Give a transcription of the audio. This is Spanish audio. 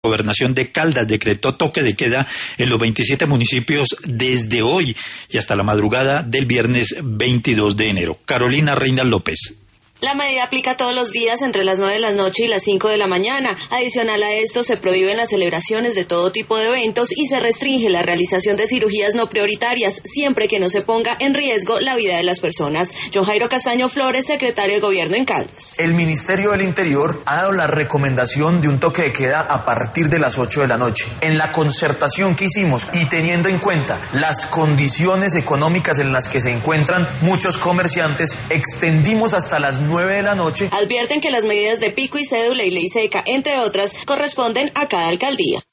Gobernación de Caldas decretó toque de queda en los 27 municipios desde hoy y hasta la madrugada del viernes 22 de enero. Carolina Reina López. La medida aplica todos los días entre las 9 de la noche y las 5 de la mañana. Adicional a esto, se prohíben las celebraciones de todo tipo de eventos y se restringe la realización de cirugías no prioritarias, siempre que no se ponga en riesgo la vida de las personas. John Jairo Castaño Flores, secretario de Gobierno en Caldas. El Ministerio del Interior ha dado la recomendación de un toque de queda a partir de las 8 de la noche. En la concertación que hicimos y teniendo en cuenta las condiciones económicas en las que se encuentran muchos comerciantes, extendimos hasta las 9 de la noche. Advierten que las medidas de pico y cédula y ley seca, entre otras, corresponden a cada alcaldía.